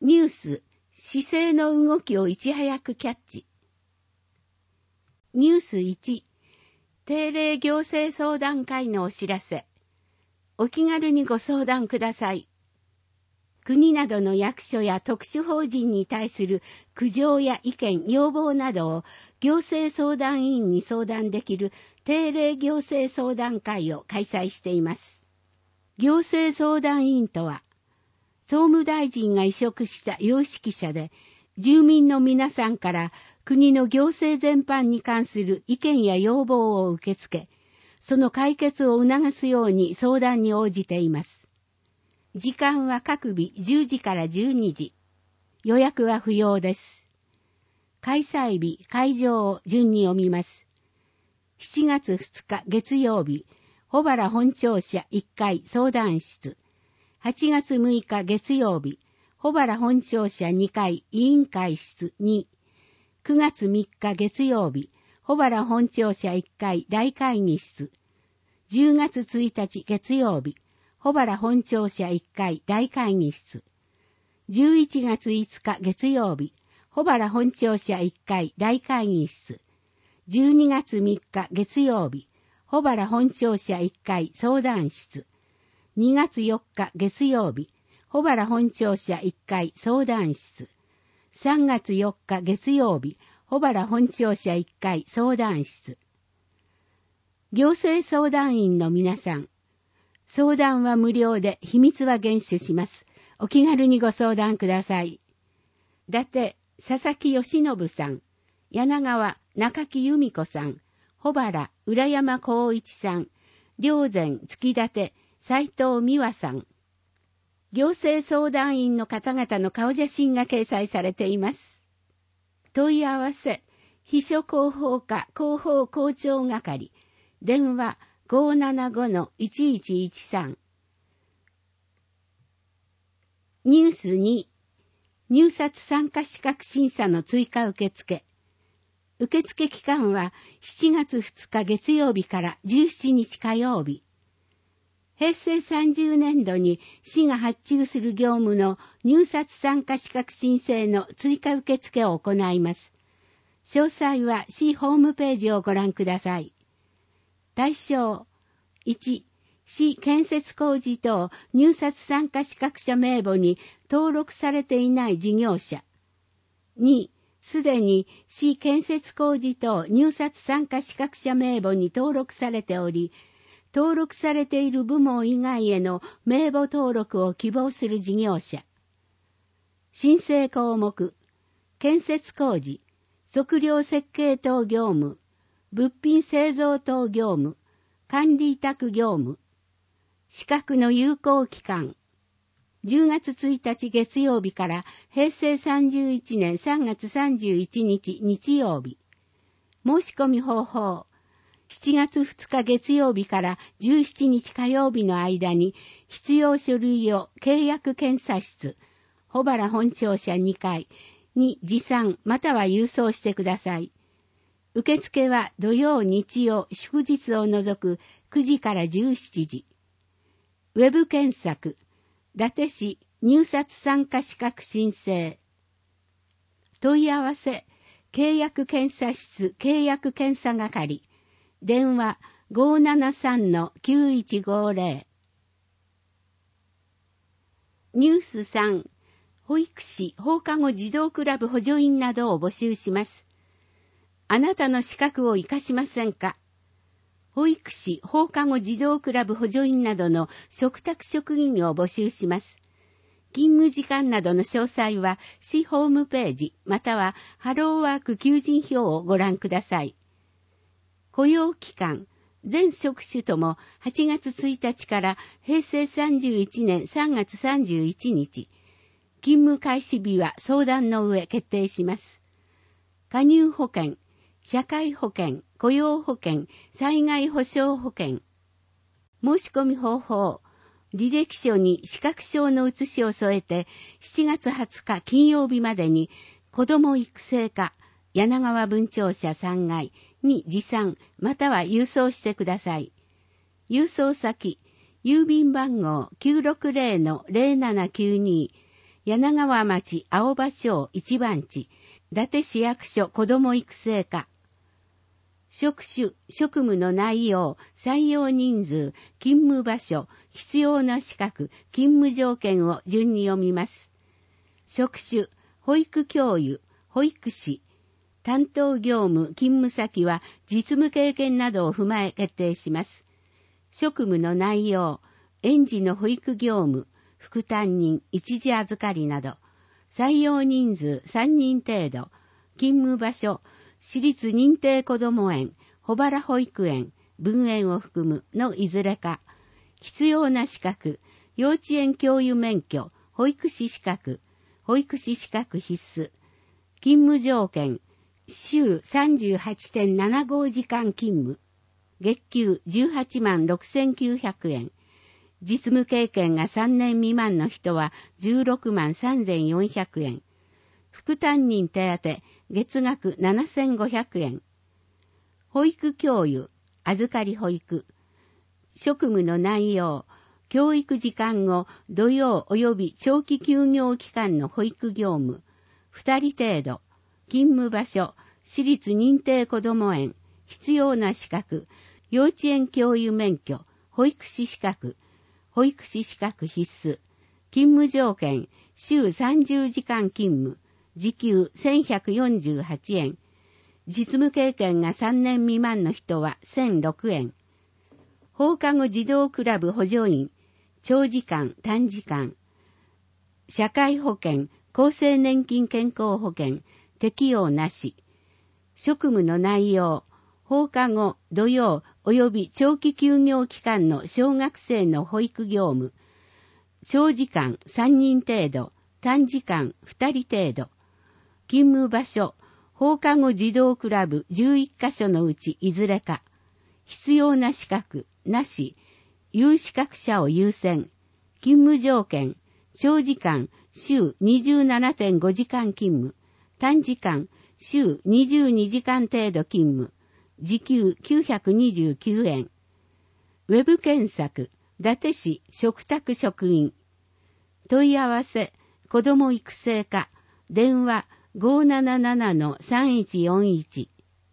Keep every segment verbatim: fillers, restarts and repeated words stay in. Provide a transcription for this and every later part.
ニュース、姿勢の動きをいち早くキャッチ。ニュースいち、定例行政相談会のお知らせ。お気軽にご相談ください。国などの役所や特殊法人に対する苦情や意見、要望などを行政相談委員に相談できる定例行政相談会を開催しています。行政相談委員とは、総務大臣が委嘱した有識者で、住民の皆さんから国の行政全般に関する意見や要望を受け付け、その解決を促すように相談に応じています。時間は各日じゅうじからじゅうにじ。予約は不要です。開催日、会場を順に読みます。しちがつふつか月曜日、小原本庁舎いっかい相談室。はちがつむいか月曜日、小原本庁舎にかい委員会室に。くがつみっか月曜日、小原本庁舎いっかい大会議室。じゅうがつついたち月曜日、小原本庁舎いっかい大会議室。じゅういちがついつか月曜日、小原本庁舎いっかい大会議室。じゅうにがつみっか月曜日、小原本庁舎いっかい相談室。にがつよっか月曜日、小原本庁舎いっかい相談室。さんがつよっか月曜日、小原本庁舎いっかい相談室。行政相談員の皆さん、相談は無料で秘密は厳守します。お気軽にご相談ください。伊達、佐々木義信さん、柳川、中木由美子さん、小原、浦山光一さん、霊前、月立、斉藤美和さん。行政相談員の方々の顔写真が掲載されています。問い合わせ、秘書広報課広報校長係、電話 ごーななごのいちいちいちさん。ニュースに、入札参加資格審査の追加受付。受付期間はしちがつふつか月曜日からじゅうしちにち火曜日。へいせいさんじゅうねんどに市が発注する業務の入札参加資格申請の追加受付を行います。詳細は市ホームページをご覧ください。対象いち、市建設工事等入札参加資格者名簿に登録されていない事業者。に、すでに市建設工事等入札参加資格者名簿に登録されており、登録されている部門以外への名簿登録を希望する事業者。申請項目、建設工事、測量設計等業務、物品製造等業務、管理委託業務。資格の有効期間。じゅうがつついたち月曜日からへいせいさんじゅういちねんさんがつさんじゅういちにち日曜日。申し込み方法。しちがつふつか月曜日からじゅうしちにち火曜日の間に必要書類を契約検査室、小原本庁舎にかいに持参または郵送してください。受付は土曜、日曜、祝日を除くくじからじゅうしちじ。ウェブ検索、伊達市入札参加資格申請。問い合わせ、契約検査室契約検査係。電話 ごーななさんのきゅういちごーぜろ。ニュースさん、保育士放課後児童クラブ補助員などを募集します。あなたの資格を活かしませんか？保育士放課後児童クラブ補助員などの嘱託職員を募集します。勤務時間などの詳細は市ホームページまたはハローワーク求人票をご覧ください。雇用期間、全職種ともはちがつついたちからへいせいさんじゅういちねんさんがつさんじゅういちにち。勤務開始日は相談の上決定します。加入保険、社会保険、雇用保険、災害保障保険。申し込み方法。履歴書に資格証の写しを添えてしちがつはつか金曜日までに子ども育成課柳川分庁舎さんがいに持参または郵送してください。郵送先、郵便番号 きゅうろくぜろのぜろななきゅうに柳川町青葉町一番地、伊達市役所子ども育成課。職種、職務の内容、採用人数、勤務場所、必要な資格、勤務条件を順に読みます。職種、保育教諭、保育士。担当業務、勤務先は実務経験などを踏まえ決定します。職務の内容、園児の保育業務、副担任、一時預かりなど。採用人数さんにん程度。勤務場所、私立認定こども園、保原保育園、分園を含むのいずれか。必要な資格、幼稚園教諭免許、保育士資格、保育士資格必須。勤務条件、週 さんじゅうはちてんななご 時間勤務。月給じゅうはちまんろくせんきゅうひゃくえん。実務経験がさんねん未満の人はじゅうろくまんさんぜんよんひゃくえん。副担任手当、月額ななせんごひゃくえん。保育教諭、預かり保育。職務の内容、教育時間後、土曜及び長期休業期間の保育業務。ふたり程度。勤務場所、私立認定こども園。必要な資格、幼稚園教諭免許、保育士資格、保育士資格必須。勤務条件、週さんじゅうじかん勤務。時給せんひゃくよんじゅうはちえん。実務経験がさんねん未満の人はせんろくえん。放課後児童クラブ補助員、長時間、短時間。社会保険、厚生年金健康保険、適用なし。職務の内容、放課後、土曜及び長期休業期間の小学生の保育業務。長時間さんにん程度、短時間ふたり程度。勤務場所、放課後児童クラブじゅういっかしょのうちいずれか。必要な資格、なし。有資格者を優先。勤務条件、長時間、週 にじゅうななてんご 時間勤務。短時間、週にじゅうにじかん程度勤務。時給きゅうひゃくにじゅうきゅうえん。ウェブ検索、伊達市嘱託職員。問い合わせ、子ども育成課。電話 ごーななななのさんいちよんいち。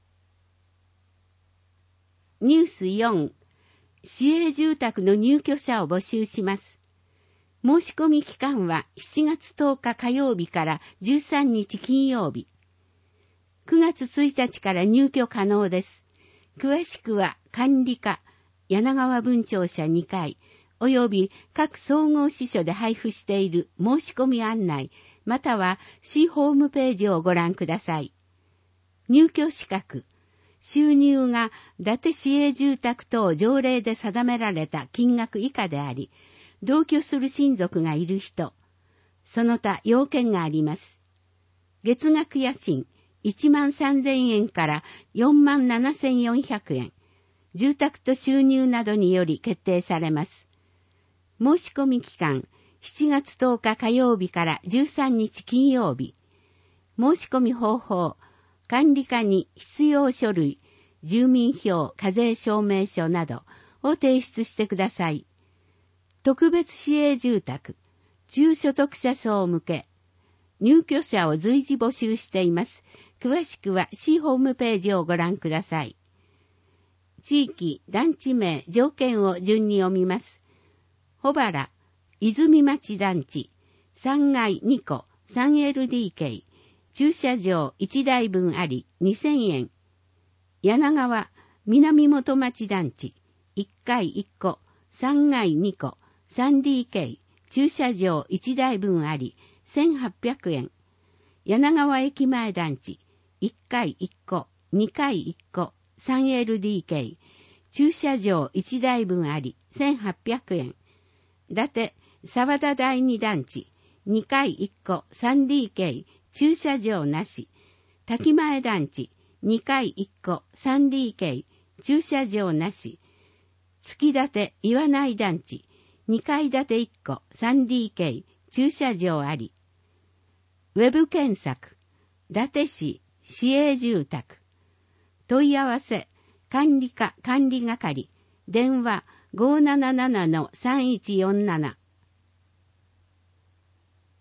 ニュースよん。市営住宅の入居者を募集します。申し込み期間はしちがつとおか火曜日からじゅうさんにち金曜日。くがつついたちから入居可能です。詳しくは管理課、柳川分庁舎にかい、および各総合支所で配布している申し込み案内、または市ホームページをご覧ください。入居資格。収入が伊達市営住宅等条例で定められた金額以下であり、同居する親族がいる人。その他要件があります。月額家賃いちまんさんぜんえんからよんまんななせんよんひゃくえん。住宅と収入などにより決定されます。申し込み期間、しちがつとおか火曜日からじゅうさんにち金曜日。申し込み方法、管理課に必要書類、住民票、課税証明書などを提出してください。特別市営住宅、中所得者層向け、入居者を随時募集しています。詳しくは市ホームページをご覧ください。地域、団地名、条件を順に読みます。保原、泉町団地、さんがいにこ、さんエルディーケー、駐車場いちだいぶんありにせんえん。柳川、南本町団地、いっかいいっこ、さんがいにこ、さんディーケー、駐車場いちだいぶんありせんはっぴゃくえん。柳川駅前団地、いっかいいっこ、にかいいっこ、さんエルディーケー、駐車場いちだいぶんありせんはっぴゃくえん。伊達、沢田第二団地、にかいいっこ、さんディーケー、駐車場なし。滝前団地、にかいいっこ、さんディーケー、駐車場なし。月立岩内団地、にかい建ていっこ、さんディーケー、駐車場あり。ウェブ検索、伊達市、市営住宅。問い合わせ、管理課管理係、電話 ごーななななのさんいちよんなな。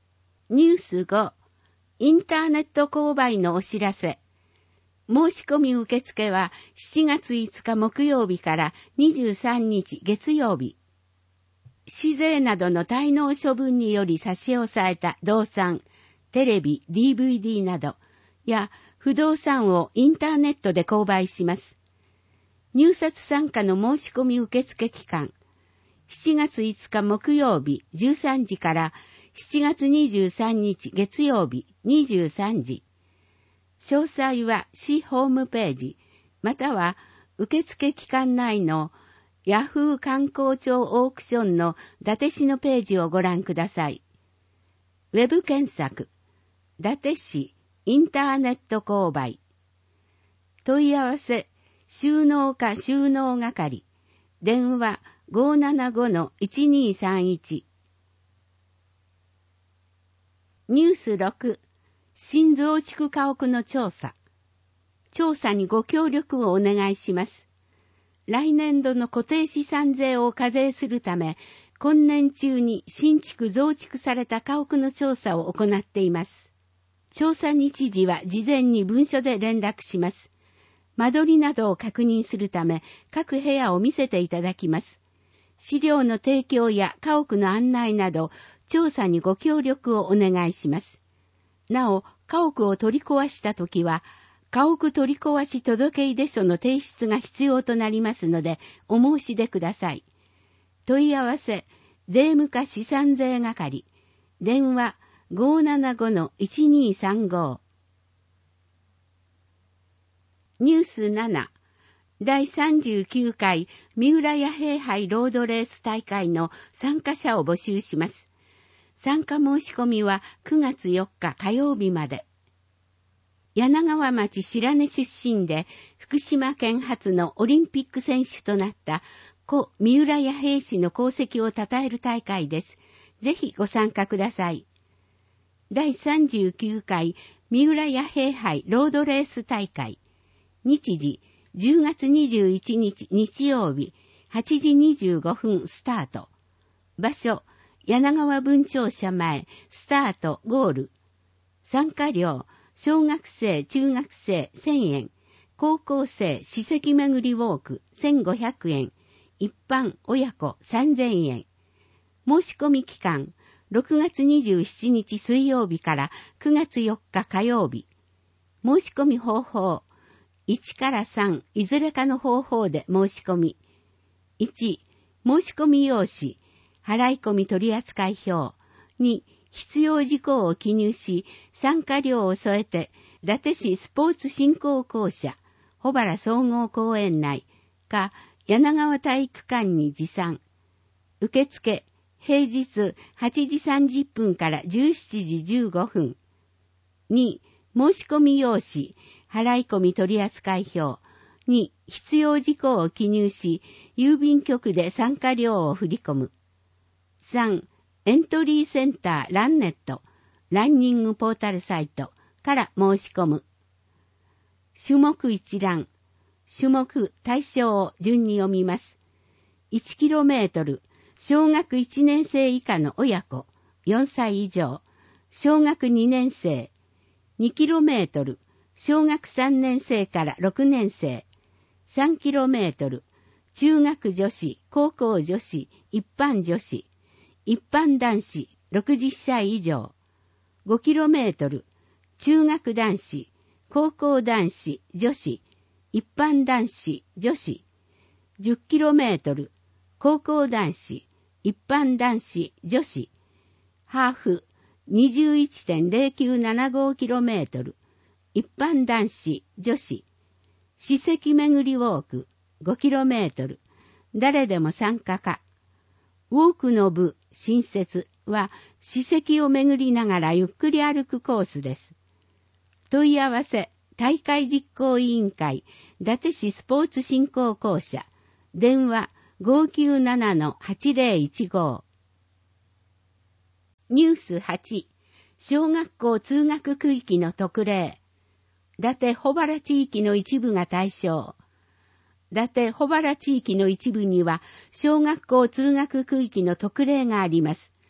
ニュースご、インターネット購買のお知らせ。申し込み受付はしちがついつか木曜日からにじゅうさんにち月曜日。市税などの滞納処分により差し押さえた動産、テレビ、ディーブイディー などや不動産をインターネットで購買します。入札参加の申し込み受付期間、しちがついつか木曜日じゅうさんじからしちがつにじゅうさんにち月曜日にじゅうさんじ。詳細は市ホームページ、または受付期間内のヤフー観光庁オークションの伊達市のページをご覧ください。ウェブ検索、伊達市インターネット購買。問い合わせ、収納課収納係。電話 ごーななごのいちにーさんいち。ニュースろく、新増築家屋の調査。調査にご協力をお願いします。来年度の固定資産税を課税するため、今年中に新築増築された家屋の調査を行っています。調査日時は事前に文書で連絡します。間取りなどを確認するため、各部屋を見せていただきます。資料の提供や家屋の案内など、調査にご協力をお願いします。なお、家屋を取り壊したときは、家屋取り壊し届出書の提出が必要となりますので、お申し出ください。問い合わせ、税務課資産税係。電話 ごーななごのいちにーさんご。ニュースなな、だいさんじゅうきゅうかい三浦弥平杯ロードレース大会の参加者を募集します。参加申し込みはくがつよっか火曜日まで。柳川町白根出身で福島県初のオリンピック選手となった故三浦弥平氏の功績を称える大会です。ぜひご参加ください。だいさんじゅうきゅうかい三浦弥平杯ロードレース大会。日時じゅうがつにじゅういちにち日曜日はちじにじゅうごふんスタート。場所、柳川分庁舎前、スタート、ゴール。参加料、小学生、中学生せんえん、高校生、史跡巡りウォークせんごひゃくえん、一般親子さんぜんえん。申し込み期間、ろくがつにじゅうしちにち水曜日からくがつよっか火曜日。申し込み方法、いちからさん、いずれかの方法で申し込み。いち、申し込み用紙、払い込み取扱表。に、必要事項を記入し、参加料を添えて、伊達市スポーツ振興公社、保原総合公園内、か、柳川体育館に持参。受付、平日はちじさんじゅっぷんからじゅうしちじじゅうごふん。に、申し込み用紙、払い込み取扱表。に、必要事項を記入し、郵便局で参加料を振り込む。さん、エントリーセンターランネット、ランニングポータルサイトから申し込む。種目一覧、種目対象を順に読みます。いちキロメートル、小学いちねん生以下の親子、よんさい以上、小学にねん生、にキロメートル、小学さんねん生からろくねん生、さんキロメートル、中学女子、高校女子、一般女子、一般男子ろくじゅっさい以上、ごキロメートル、中学男子、高校男子、女子、一般男子、女子、じゅっキロメートル、高校男子、一般男子、女子、ハーフ にじゅういってんぜろきゅうななごキロメートル、一般男子、女子、史跡巡りウォークごキロメートル、誰でも参加か。ウォークの部、新設は史跡を巡りながらゆっくり歩くコースです。問い合わせ、大会実行委員会、伊達市スポーツ振興公社、電話 ごーきゅうななのはちぜろいちご。ニュースはち、小学校通学区域の特例。伊達保原地域の一部が対象。伊達保原地域の一部には小学校通学区域の特例があります。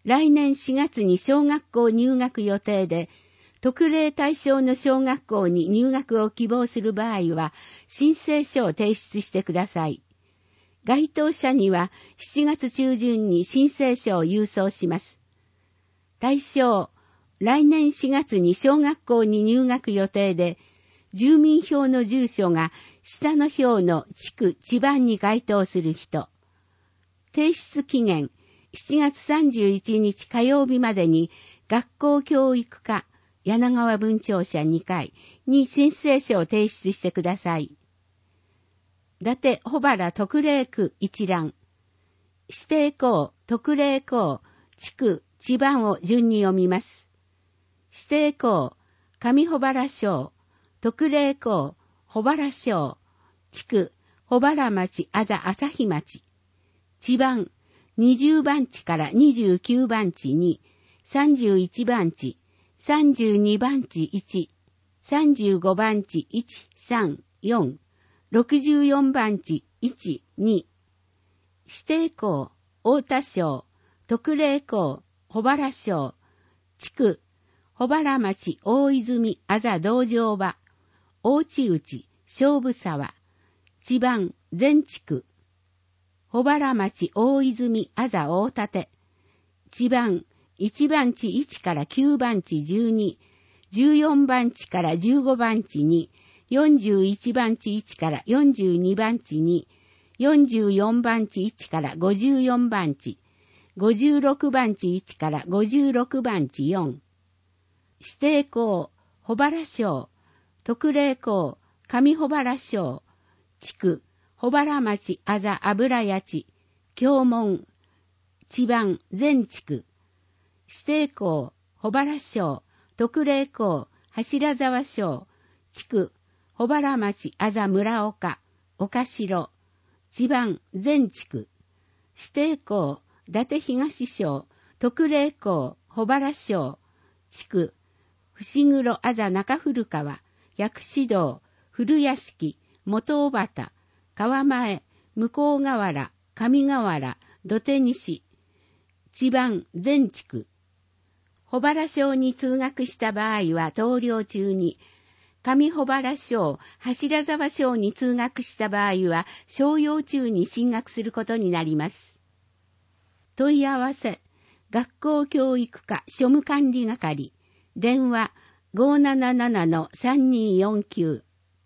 来年しがつに小学校入学予定で、特例対象の小学校に入学を希望する場合は、申請書を提出してください。該当者にはしちがつ中旬に申請書を郵送します。対象、来年しがつに小学校に入学予定で、住民票の住所が下の表の地区地番に該当する人。提出期限、しちがつさんじゅういちにち火曜日までに学校教育課柳川分庁舎にかいに申請書を提出してください。伊達小原特例区一覧。指定校、特例校、地区、地番を順に読みます。指定校、上保原省、特例校、保原省、地区、保原町、あざ朝日町。地番、にじゅうばん地からにじゅうきゅうばん地に、さんじゅういちばん地、さんじゅうにばん地いち、さんじゅうごばん地いち、さん、よん、ろくじゅうよんばん地いち、に。指定校、太田省、特例校、保原省、地区、保原町、大泉、あざ道場場、大内内、勝負沢、地番、全地区、保原町、大泉、あざ大立、地番、いちばん地いちからきゅうばん地じゅうに、じゅうよんばん地からじゅうごばん地に、よんじゅういちばん地いちからよんじゅうにばん地に、よんじゅうよんばん地いちからごじゅうよんばん地、ごじゅうろくばん地いちからごじゅうろくばん地よん。指定校、保原省、特例校、上保原省、地区、保原町、あざ油屋地、教門、地番、全地区、指定校、保原省、特例校、柱沢省、地区、保原町、あざ村岡、岡城、地番、全地区、指定校、伊達東省、特例校、保原省、地区、伏黒あざ中古川、薬師堂、古屋敷、元小畑、川前、向こう河原、上河原、土手西、地番、全地区。保原省に通学した場合は投了中に、上保原省、柱沢省に通学した場合は商用中に進学することになります。問い合わせ、学校教育課庶務管理係、電話 ごーななななのさんにーよんきゅう。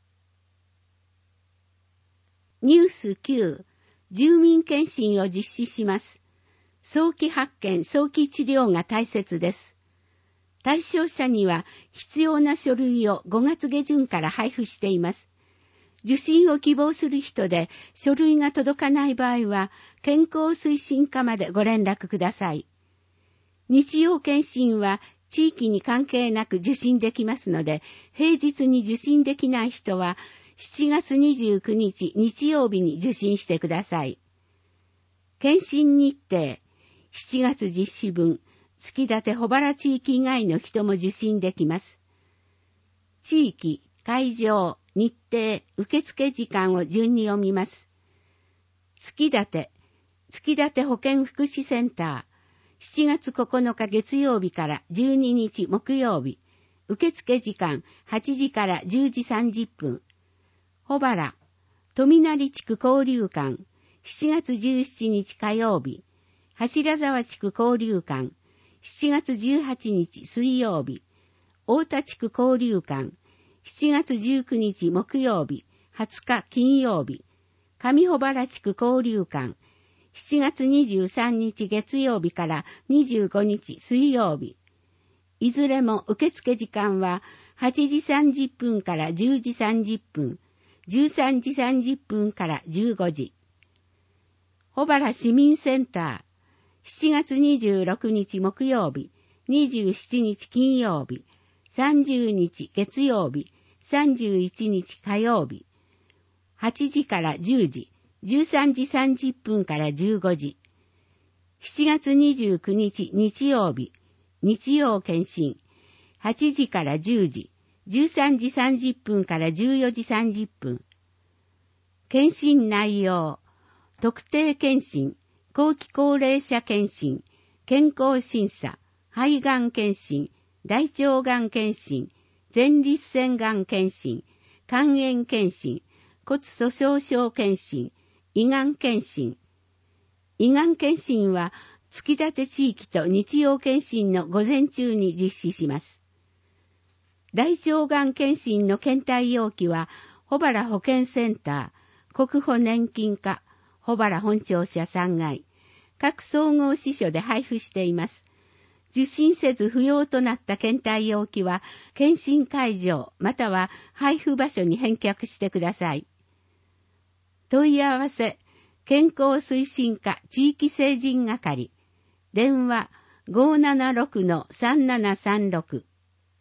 ニュースきゅう、住民検診を実施します。早期発見、早期治療が大切です。対象者には必要な書類をごがつげじゅんから配布しています。受診を希望する人で書類が届かない場合は健康推進課までご連絡ください。日曜検診は地域に関係なく受診できますので、平日に受診できない人はしちがつにじゅうくにち日曜日に受診してください。検診日程、しちがつ実施分、月立保原地域以外の人も受診できます。地域、会場、日程、受付時間を順に読みます。月立、月立保健福祉センター、しちがつここのか月曜日からじゅうににち木曜日、受付時間はちじからじゅうじさんじゅっぷん。保原、富成地区交流館、しちがつじゅうしちにち火曜日、柱沢地区交流館、しちがつじゅうはちにち水曜日、太田地区交流館、しちがつじゅうくにち木曜日、はつか金曜日、上保原地区交流館、しちがつにじゅうさんにち月曜日からにじゅうごにち水曜日。いずれも受付時間ははちじさんじゅっぷんからじゅうじさんじゅっぷん、じゅうさんじさんじゅっぷんからじゅうごじ。保原市民センター、しちがつにじゅうろくにち木曜日、にじゅうしちにち金曜日、さんじゅうにち月曜日、さんじゅういちにち火曜日、はちじからじゅうじ、じゅうさんじさんじゅっぷんからじゅうごじ。しちがつにじゅうくにち日曜日、日曜検診、はちじからじゅうじ、じゅうさんじさんじゅっぷんからじゅうよじさんじゅっぷん。検診内容、特定検診、後期高齢者検診、 健康審査、肺がん検診、大腸がん検診、前立腺がん検診、肝炎検診、骨粗鬆症検診、胃がん検診。胃がん検診は、月立地域と日曜検診の午前中に実施します。大腸がん検診の検体容器は、保原保健センター、国保年金課、保原本庁舎さんがい、各総合支所で配布しています。受診せず不要となった検体容器は、検診会場または配布場所に返却してください。問い合わせ、健康推進課地域成人係、電話 ごーななろくのさんななさんろく。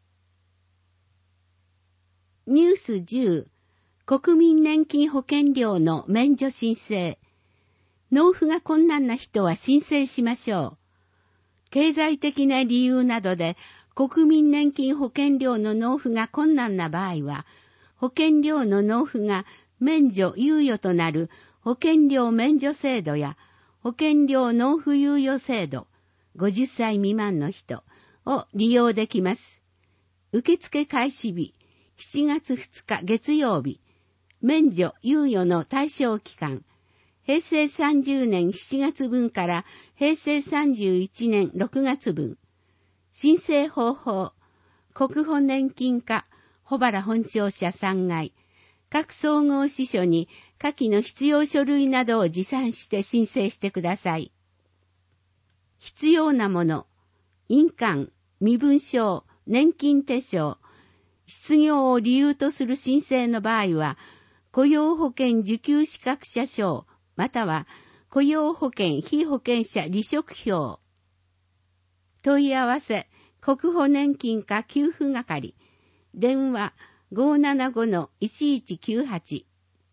ニュースじゅう、国民年金保険料の免除申請。納付が困難な人は申請しましょう。経済的な理由などで国民年金保険料の納付が困難な場合は、保険料の納付が免除猶予となる保険料免除制度や保険料納付猶予制度、ごじゅっさい未満の人を利用できます。受付開始日、しちがつふつか月曜日、免除猶予の対象期間、へいせいさんじゅうねんしちがつぶんからへいせいさんじゅういちねんろくがつぶん。申請方法、国保年金課、保原本庁舎さんがい、各総合支所に下記の必要書類などを持参して申請してください。必要なもの、印鑑、身分証、年金手帳、失業を理由とする申請の場合は、雇用保険受給資格者証、または雇用保険被保険者離職票。問い合わせ、国保年金課給付係、電話 ごーななごのいちいちきゅうはち。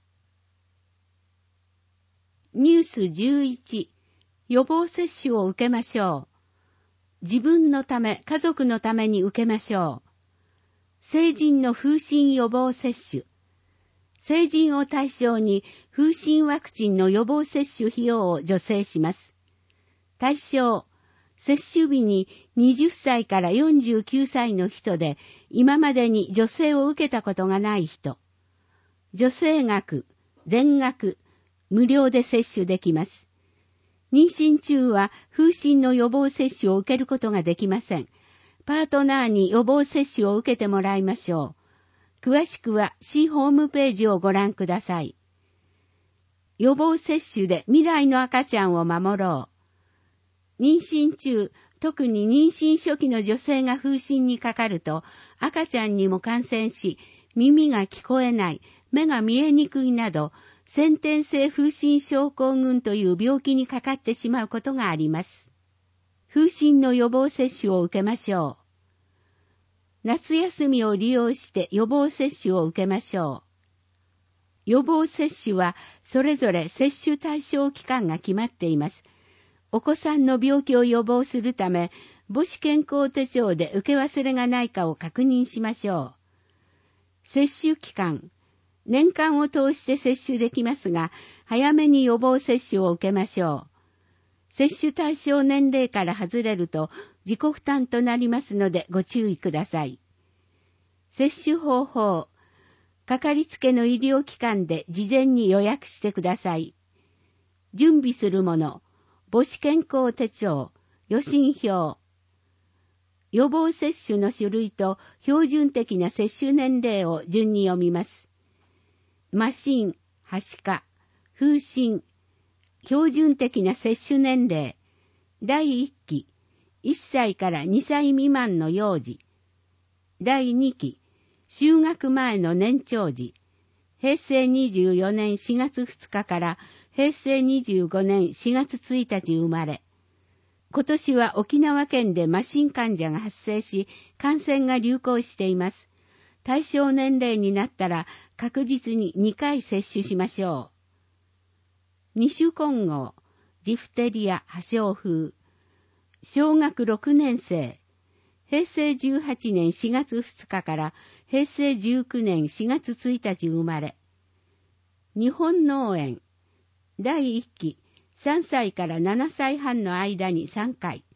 ニュースじゅういち、予防接種を受けましょう。自分のため、家族のために受けましょう。成人の風疹予防接種。成人を対象に風疹ワクチンの予防接種費用を助成します。対象、接種日にはたちからよんじゅうきゅうさいの人で今までに助成を受けたことがない人。助成額、全額、無料で接種できます。妊娠中は風疹の予防接種を受けることができません。パートナーに予防接種を受けてもらいましょう。詳しくは市ホームページをご覧ください。予防接種で未来の赤ちゃんを守ろう。妊娠中、特に妊娠初期の女性が風疹にかかると、赤ちゃんにも感染し、耳が聞こえない、目が見えにくいなど、先天性風疹症候群という病気にかかってしまうことがあります。風疹の予防接種を受けましょう。夏休みを利用して予防接種を受けましょう。予防接種はそれぞれ接種対象期間が決まっています。お子さんの病気を予防するため、母子健康手帳で受け忘れがないかを確認しましょう。接種期間、年間を通して接種できますが、早めに予防接種を受けましょう。接種対象年齢から外れると自己負担となりますのでご注意ください。接種方法、かかりつけの医療機関で事前に予約してください。準備するもの、母子健康手帳、予診票。予防接種の種類と標準的な接種年齢を順に読みます。麻疹、はしか、風疹、標準的な接種年齢、だいいっき、いっさいからにさい未満の幼児、だいにき、就学前の年長児、へいせいにじゅうよねんしがつふつかからへいせいにじゅうごねんしがつついたち生まれ。今年は沖縄県で麻疹患者が発生し、感染が流行しています。対象年齢になったら確実ににかい接種しましょう。二種混合、ジフテリア破傷風、小学ろくねんせい、へいせいじゅうはちねんしがつふつかからへいせいじゅうきゅうねんしがつついたち生まれ。日本脳炎、だいいっき、さんさいからななさいはんの間にさんかい、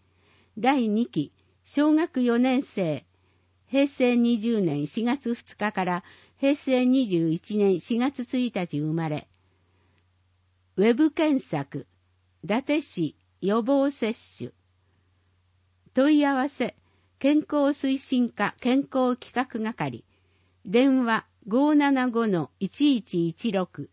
だいにき小学よねん生、へいせいにじゅうねんしがつふつかからへいせいにじゅういちねんしがつついたち生まれ。ウェブ検索、伊達市予防接種。問い合わせ、健康推進課健康企画係。電話 ごーななごのいちいちいちろく。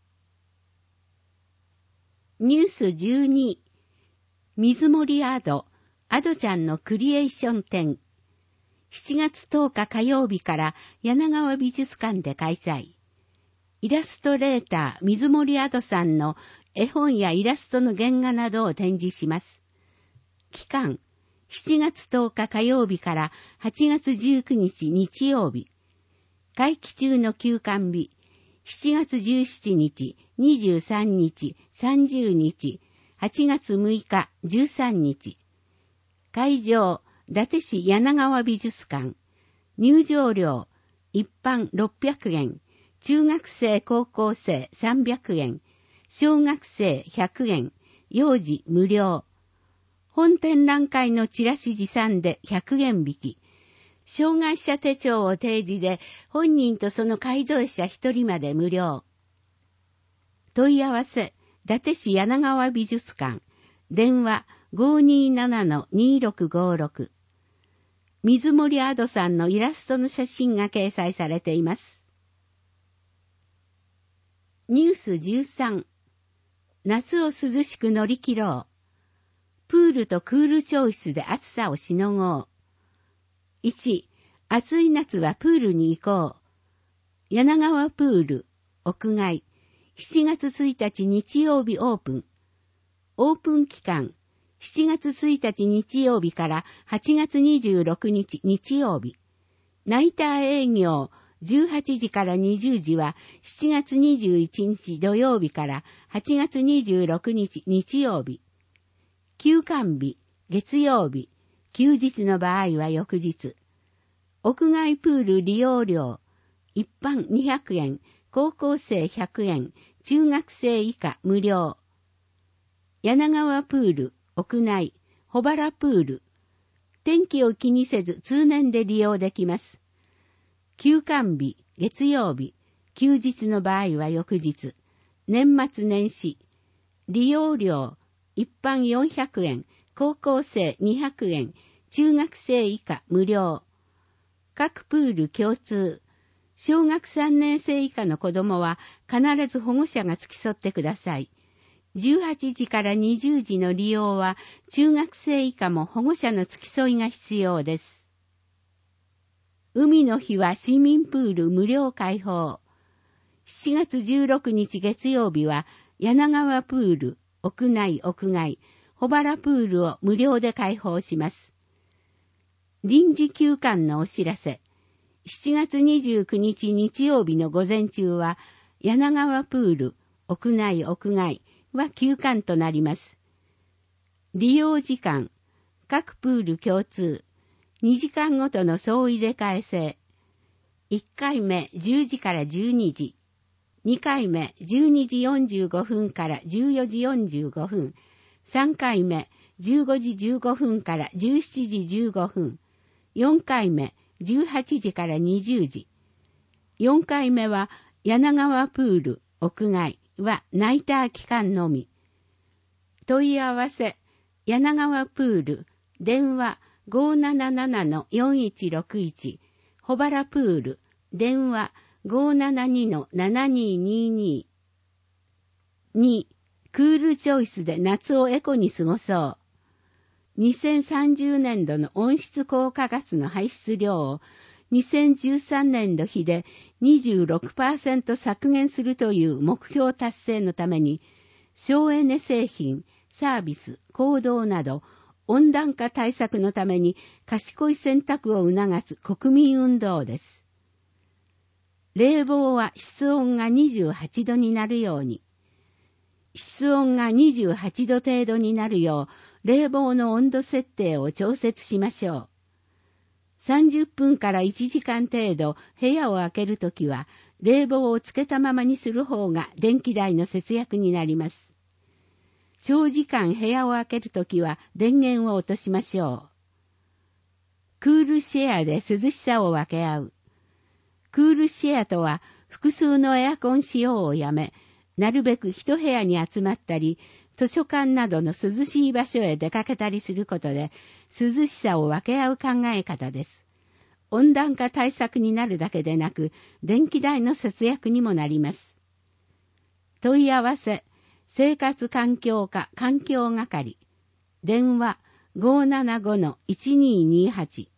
ニュースじゅうに。水森アド、アドちゃんのクリエーション展。しちがつとおか火曜日から柳川美術館で開催。イラストレーター水森アドさんの絵本やイラストの原画などを展示します。期間、しちがつとおか火曜日からはちがつじゅうくにち日曜日。会期中の休館日、しちがつじゅうしちにち、にじゅうさんにち、さんじゅうにち、はちがつむいか、じゅうさんにち。会場、伊達市柳川美術館。入場料、一般ろっぴゃくえん、中学生高校生さんびゃくえん、小学生ひゃくえん、幼児無料。本展覧会のチラシ持参でひゃくえん引き。障害者手帳を提示で本人とその介助者一人まで無料。問い合わせ、伊達市柳川美術館。電話 ごーにーななのにーろくごーろく。水森アドさんのイラストの写真が掲載されています。ニュースじゅうさん。夏を涼しく乗り切ろう。プールとクールチョイスで暑さをしのごう。いち. 暑い夏はプールに行こう。柳川プール、屋外。しちがつついたち日曜日オープン。オープン期間、しちがつついたち日曜日からはちがつにじゅうろくにち日曜日。ナイター営業、じゅうはちじからにじゅうじはしちがつにじゅういちにち土曜日からはちがつにじゅうろくにち日曜日。休館日、月曜日。休日の場合は翌日。屋外プール利用料、一般にひゃくえん、高校生ひゃくえん、中学生以下無料。柳川プール、屋内、穂原プール。天気を気にせず通年で利用できます。休館日、月曜日。休日の場合は翌日。年末年始。利用料、一般よんひゃくえん、高校生にひゃくえん、中学生以下無料。各プール共通。小学さんねん生以下の子供は必ず保護者が付き添ってください。じゅうはちじからにじゅうじの利用は中学生以下も保護者の付き添いが必要です。海の日は市民プール無料開放。しちがつじゅうろくにち月曜日は柳川プール、屋内屋外、穂原プールを無料で開放します。臨時休館のお知らせ。しちがつにじゅうくにち日曜日の午前中は柳川プール、屋内屋外は休館となります。利用時間、各プール共通、にじかんごとの総入れ替え制。いっかいめじゅうじからじゅうにじ、にかいめじゅうにじよんじゅうごふんからじゅうよじよんじゅうごふん、さんかいめじゅうごじじゅうごふんからじゅうしちじじゅうごふん、よんかいめじゅうはちじからにじゅうじ。よんかいめは柳川プール、屋外はナイター期間のみ。問い合わせ、柳川プール、電話 ごーななななのよんいちろくいち、穂原プール、電話 ごーななにのななににに。に. クールチョイスで夏をエコに過ごそう。にせんさんじゅうねんどの温室効果ガスの排出量をにせんじゅうさんねんど比で にじゅうろくパーセント 削減するという目標達成のために、省エネ製品、サービス、行動など温暖化対策のために賢い選択を促す国民運動です。冷房は室温がにじゅうはちどになるように。室温がにじゅうはちど程度になるよう、冷房の温度設定を調節しましょう。さんじゅっぷんからいちじかん程度部屋を開けるときは、冷房をつけたままにする方が電気代の節約になります。 長時間部屋を開けるときは電源を落としましょう。クールシェアで涼しさを分け合う。クールシェアとは複数のエアコン使用をやめ、なるべく一部屋に集まったり、図書館などの涼しい場所へ出かけたりすることで、涼しさを分け合う考え方です。温暖化対策になるだけでなく、電気代の節約にもなります。問い合わせ、生活環境課環境係。電話 ごーななごのいちにーにーはち。